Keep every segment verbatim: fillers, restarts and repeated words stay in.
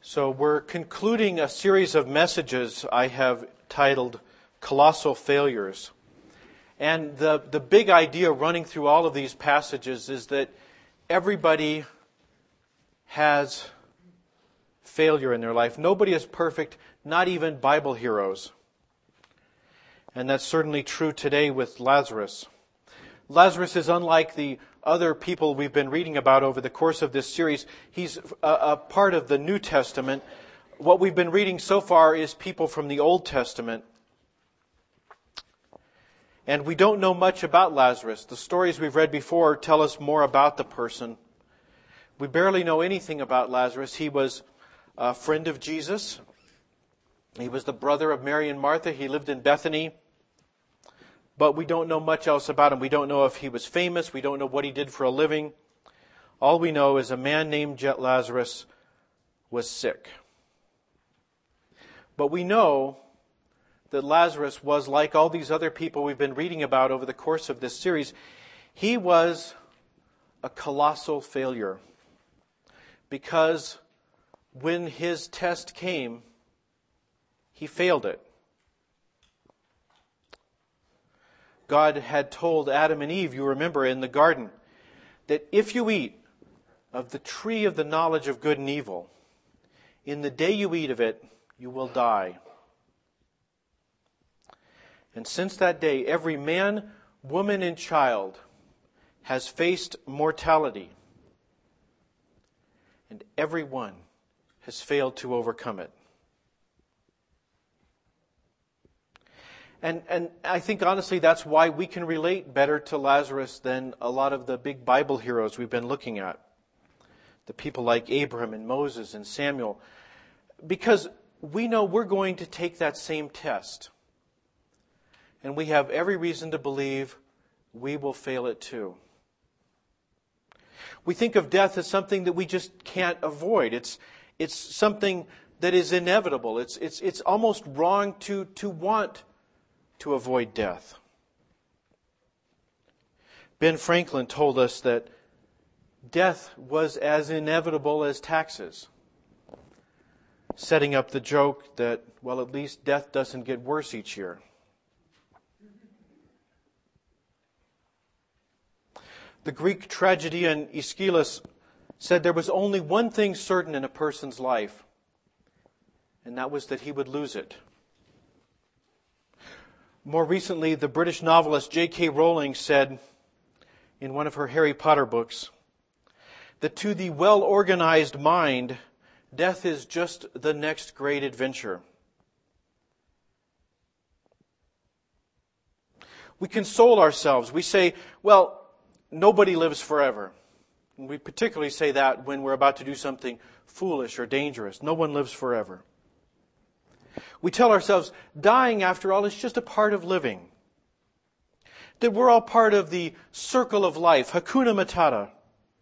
So we're concluding a series of messages I have titled Colossal Failures. And the, the big idea running through all of these passages is that everybody has failure in their life. Nobody is perfect, not even Bible heroes. And that's certainly true today with Lazarus. Lazarus is unlike the other people we've been reading about over the course of this series. He's a, a part of the New Testament. What we've been reading so far is people from the Old Testament. And we don't know much about Lazarus. The stories we've read before tell us more about the person. We barely know anything about Lazarus. He was a friend of Jesus. He was the brother of Mary and Martha. He lived in Bethany. But we don't know much else about him. We don't know if he was famous. We don't know what he did for a living. All we know is a man named Lazarus was sick. But we know that Lazarus was like all these other people we've been reading about over the course of this series. He was a colossal failure. Because when his test came, he failed it. God had told Adam and Eve, you remember, in the garden, that if you eat of the tree of the knowledge of good and evil, in the day you eat of it, you will die. And since that day, every man, woman, and child has faced mortality. And everyone has failed to overcome it. And and I think, honestly, that's why we can relate better to Lazarus than a lot of the big Bible heroes we've been looking at. The people like Abraham and Moses and Samuel. Because we know we're going to take that same test. And we have every reason to believe we will fail it too. We think of death as something that we just can't avoid. It's it's something that is inevitable. It's it's it's almost wrong to to want to avoid death. Ben Franklin told us that death was as inevitable as taxes, setting up the joke that, well, at least death doesn't get worse each year. The Greek tragedian Aeschylus said there was only one thing certain in a person's life, and that was that he would lose it. More recently, the British novelist J K Rowling said in one of her Harry Potter books that to the well-organized mind, death is just the next great adventure. We console ourselves. We say, well, nobody lives forever. And we particularly say that when we're about to do something foolish or dangerous. No one lives forever. We tell ourselves, dying, after all, is just a part of living. That we're all part of the circle of life, Hakuna Matata.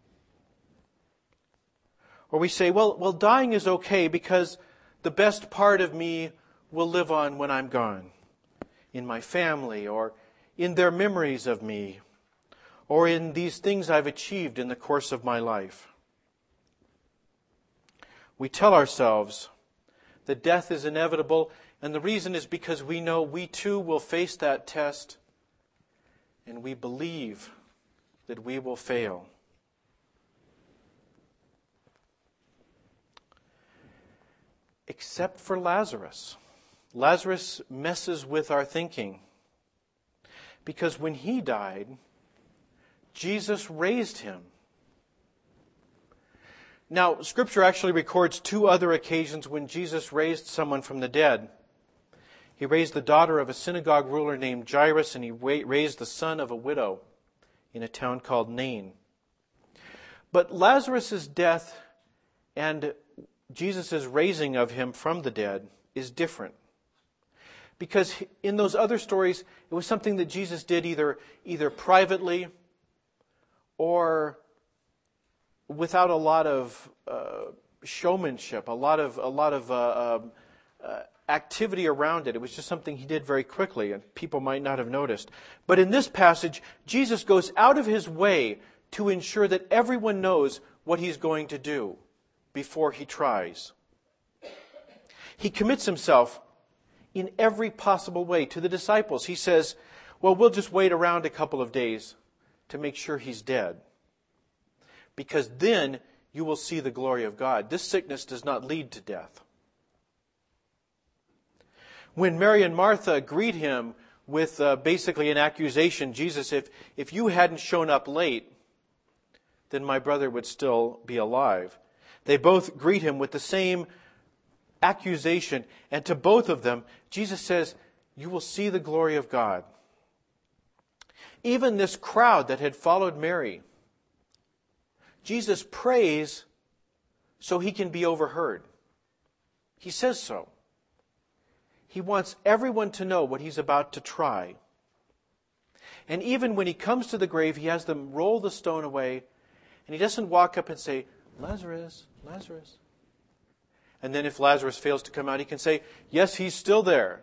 Or we say, well, well, dying is okay because the best part of me will live on when I'm gone. In my family, or in their memories of me, or in these things I've achieved in the course of my life. We tell ourselves that death is inevitable, and the reason is because we know we too will face that test, and we believe that we will fail. Except for Lazarus. Lazarus messes with our thinking. Because when he died, Jesus raised him. Now, Scripture actually records two other occasions when Jesus raised someone from the dead. He raised the daughter of a synagogue ruler named Jairus, and he raised the son of a widow in a town called Nain. But Lazarus' death and Jesus' raising of him from the dead is different. Because in those other stories, it was something that Jesus did either, either privately or without a lot of uh, showmanship, a lot of a lot of uh, uh, activity around it. It was just something he did very quickly, and people might not have noticed. But in this passage, Jesus goes out of his way to ensure that everyone knows what he's going to do before he tries. He commits himself in every possible way to the disciples. He says, well, we'll just wait around a couple of days to make sure he's dead, because then you will see the glory of God. This sickness does not lead to death. When Mary and Martha greet him with uh, basically an accusation, Jesus, if, if you hadn't shown up late, then my brother would still be alive. They both greet him with the same accusation, and to both of them, Jesus says, you will see the glory of God. Even this crowd that had followed Mary, Jesus prays so he can be overheard. He says so. He wants everyone to know what he's about to try. And even when he comes to the grave, he has them roll the stone away, and he doesn't walk up and say, Lazarus, Lazarus. And then if Lazarus fails to come out, he can say, yes, he's still there.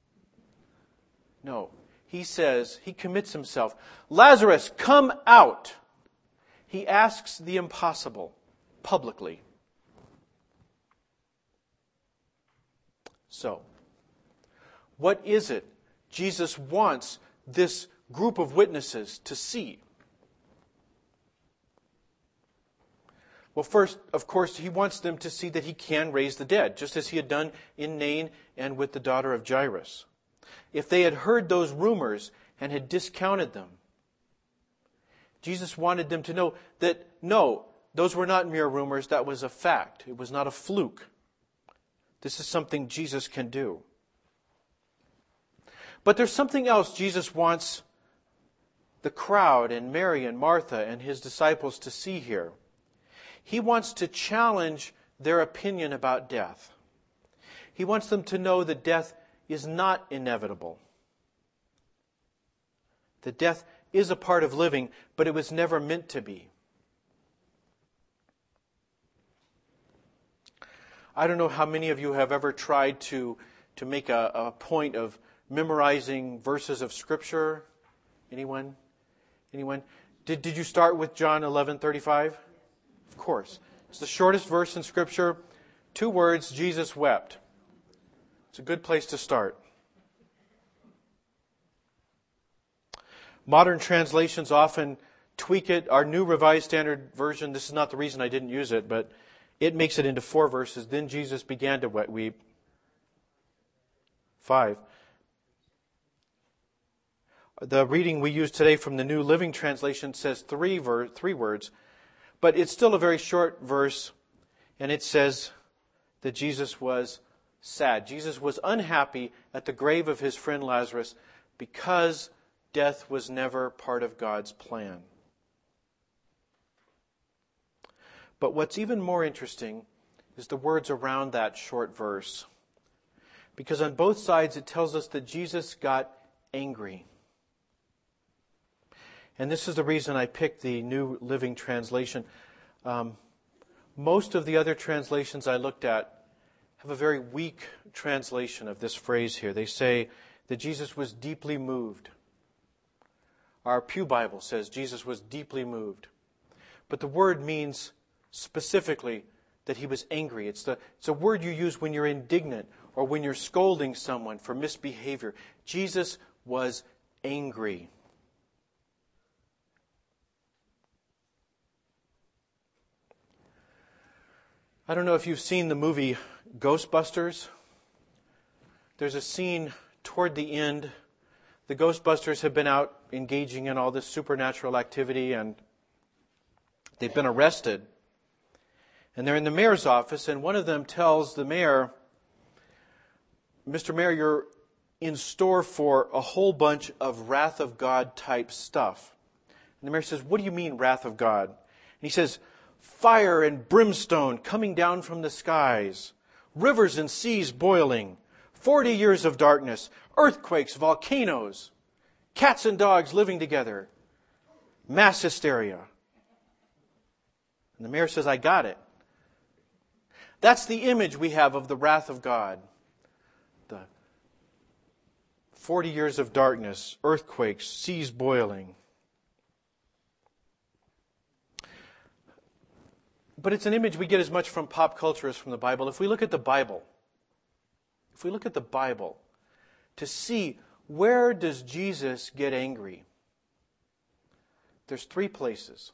No, he says, he commits himself. Lazarus, come out. He asks the impossible publicly. So, what is it Jesus wants this group of witnesses to see? Well, first, of course, he wants them to see that he can raise the dead, just as he had done in Nain and with the daughter of Jairus. If they had heard those rumors and had discounted them, Jesus wanted them to know that, no, those were not mere rumors, that was a fact. It was not a fluke. This is something Jesus can do. But there's something else Jesus wants the crowd and Mary and Martha and his disciples to see here. He wants to challenge their opinion about death. He wants them to know that death is not inevitable. That death is a part of living, but it was never meant to be. I don't know how many of you have ever tried to, to make a, a point of memorizing verses of Scripture. Anyone? Anyone? Did, did you start with John eleven thirty-five? Of course. It's the shortest verse in Scripture. Two words, Jesus wept. It's a good place to start. Modern translations often tweak it. Our New Revised Standard Version, this is not the reason I didn't use it, but it makes it into four verses. Then Jesus began to weep. Five. The reading we use today from the New Living Translation says three, ver- three words, but it's still a very short verse, and it says that Jesus was sad. Jesus was unhappy at the grave of his friend Lazarus because death was never part of God's plan. But what's even more interesting is the words around that short verse. Because on both sides it tells us that Jesus got angry. And this is the reason I picked the New Living Translation. Um, most of the other translations I looked at have a very weak translation of this phrase here. They say that Jesus was deeply moved. Our Pew Bible says Jesus was deeply moved. But the word means specifically that he was angry. It's, the, it's a word you use when you're indignant or when you're scolding someone for misbehavior. Jesus was angry. I don't know if you've seen the movie Ghostbusters. There's a scene toward the end. The Ghostbusters have been out engaging in all this supernatural activity, and they've been arrested. And they're in the mayor's office, and one of them tells the mayor, Mister Mayor, you're in store for a whole bunch of wrath of God type stuff. And the mayor says, what do you mean wrath of God? And he says, fire and brimstone coming down from the skies, rivers and seas boiling, forty years of darkness, earthquakes, volcanoes, cats and dogs living together, mass hysteria. And the mayor says, I got it. That's the image we have of the wrath of God. The forty years of darkness, earthquakes, seas boiling. But it's an image we get as much from pop culture as from the Bible. If we look at the Bible, if we look at the Bible, to see where does Jesus get angry, there's three places.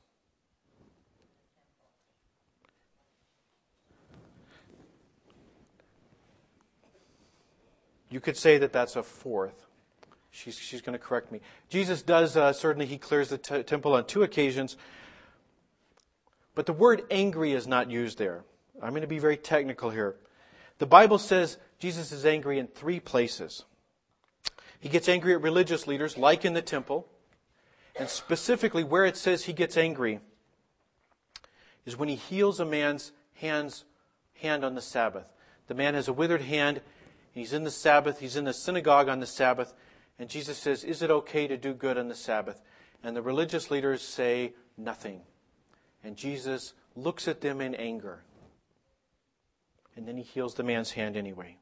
You could say that that's a fourth. She's, she's going to correct me. Jesus does, uh, certainly he clears the t- temple on two occasions. But the word angry is not used there. I'm going to be very technical here. The Bible says Jesus is angry in three places. He gets angry at religious leaders, like in the temple. And specifically where it says he gets angry is when he heals a man's hands, hand on the Sabbath. The man has a withered hand. He's in the Sabbath. He's in the synagogue on the Sabbath. And Jesus says, is it okay to do good on the Sabbath? And the religious leaders say nothing. And Jesus looks at them in anger. And then he heals the man's hand anyway.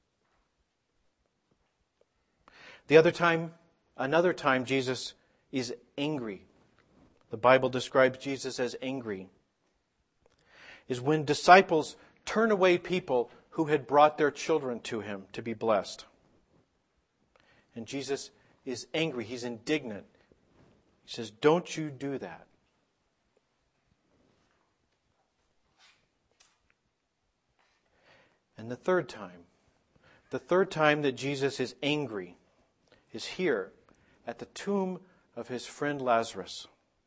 The other time, another time Jesus is angry. The Bible describes Jesus as angry. Is when disciples turn away people who had brought their children to him to be blessed. And Jesus is angry. He's indignant. He says, don't you do that. And the third time, the third time that Jesus is angry is here at the tomb of his friend Lazarus.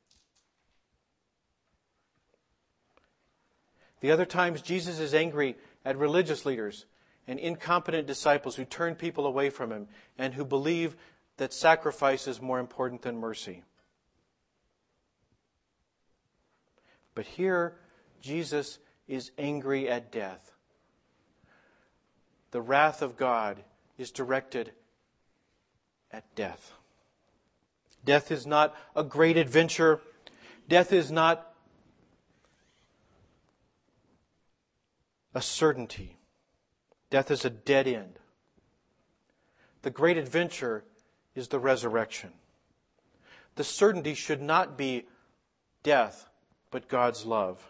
The other times Jesus is angry at religious leaders and incompetent disciples who turn people away from him and who believe that sacrifice is more important than mercy. But here, Jesus is angry at death. The wrath of God is directed at death. Death is not a great adventure. Death is not a certainty. Death is a dead end. The great adventure is the resurrection. The certainty should not be death, but God's love.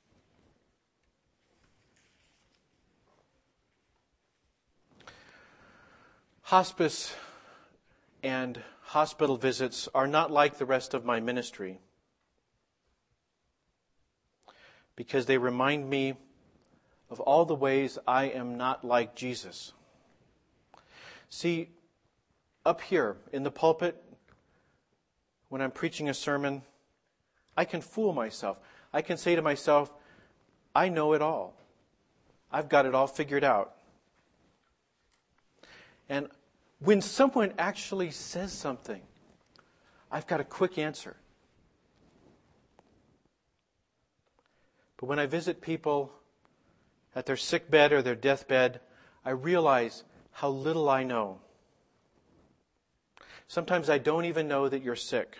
Hospice and hospital visits are not like the rest of my ministry because they remind me of all the ways I am not like Jesus. See, up here in the pulpit, when I'm preaching a sermon, I can fool myself. I can say to myself, I know it all. I've got it all figured out. And when someone actually says something, I've got a quick answer. But when I visit people at their sick bed or their deathbed, I realize how little I know. Sometimes I don't even know that you're sick.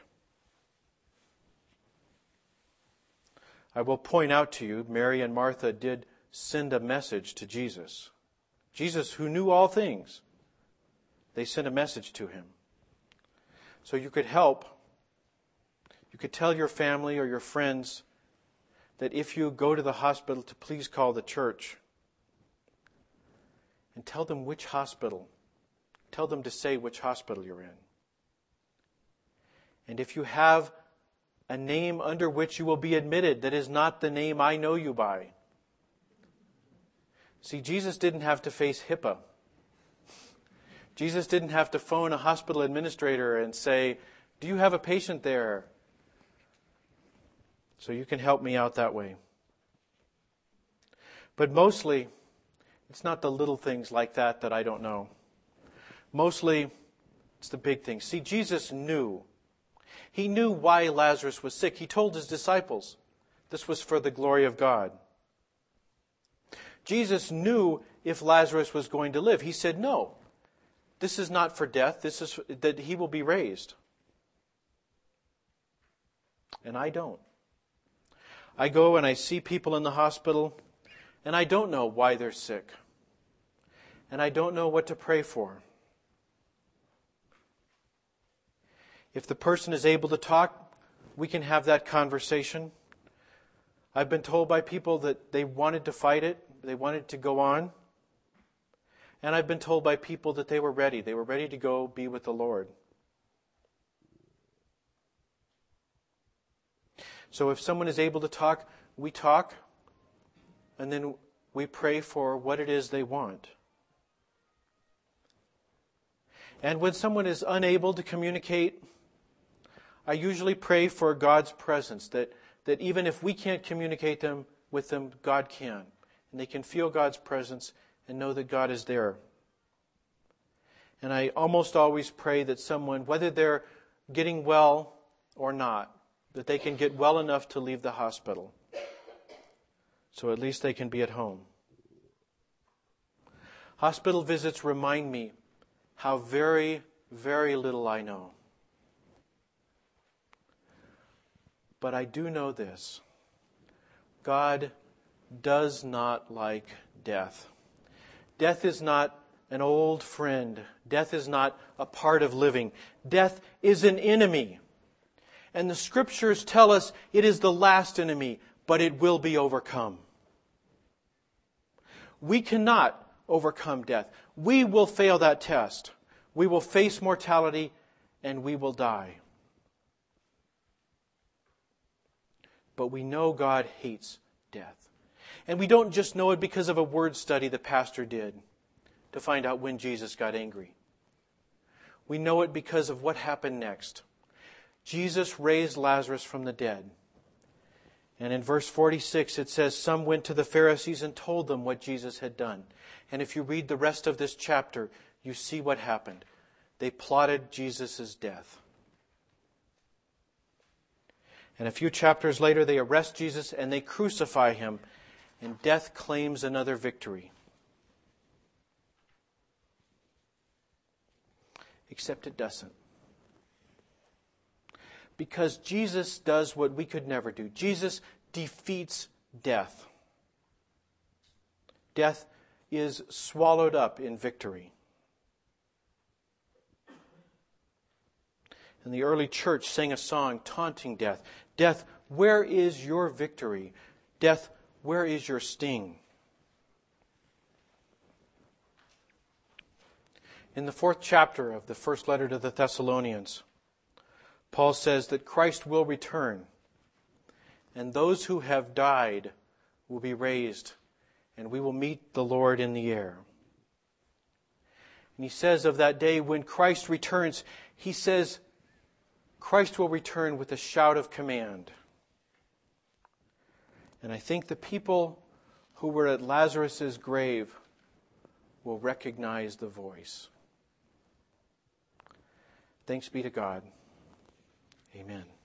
I will point out to you, Mary and Martha did send a message to Jesus. Jesus, who knew all things, they sent a message to him. So you could help. You could tell your family or your friends that if you go to the hospital, to please call the church. And tell them which hospital. Tell them to say which hospital you're in. And if you have a name under which you will be admitted that is not the name I know you by. See, Jesus didn't have to face HIPAA. Jesus didn't have to phone a hospital administrator and say, do you have a patient there? So you can help me out that way. But mostly, it's not the little things like that that I don't know. Mostly, it's the big things. See, Jesus knew. He knew why Lazarus was sick. He told his disciples this was for the glory of God. Jesus knew if Lazarus was going to live. He said, no, this is not for death. This is that he will be raised. And I don't. I go and I see people in the hospital, and I don't know why they're sick. And I don't know what to pray for. If the person is able to talk, we can have that conversation. I've been told by people that they wanted to fight it, they wanted to go on. And I've been told by people that they were ready. They were ready to go be with the Lord. So if someone is able to talk, we talk, and then we pray for what it is they want. And when someone is unable to communicate, I usually pray for God's presence, that, that even if we can't communicate them with them, God can. And they can feel God's presence and know that God is there. And I almost always pray that someone, whether they're getting well or not, that they can get well enough to leave the hospital. So at least they can be at home. Hospital visits remind me how very, very little I know. But I do know this. God does not like death. Death is not an old friend. Death is not a part of living. Death is an enemy. And the Scriptures tell us it is the last enemy, but it will be overcome. We cannot overcome death. We will fail that test. We will face mortality and we will die. But we know God hates death. And we don't just know it because of a word study the pastor did to find out when Jesus got angry. We know it because of what happened next. Jesus raised Lazarus from the dead. And in verse forty-six it says, some went to the Pharisees and told them what Jesus had done. And if you read the rest of this chapter, you see what happened. They plotted Jesus' death. And a few chapters later, they arrest Jesus and they crucify him. And death claims another victory. Except it doesn't. Because Jesus does what we could never do. Jesus defeats death. Death is swallowed up in victory. And the early church sang a song taunting death. Death, where is your victory? Death, where is your sting? In the fourth chapter of the first letter to the Thessalonians, Paul says that Christ will return, and those who have died will be raised, and we will meet the Lord in the air. And he says of that day when Christ returns, he says, Christ will return with a shout of command. And I think the people who were at Lazarus' grave will recognize the voice. Thanks be to God. Amen.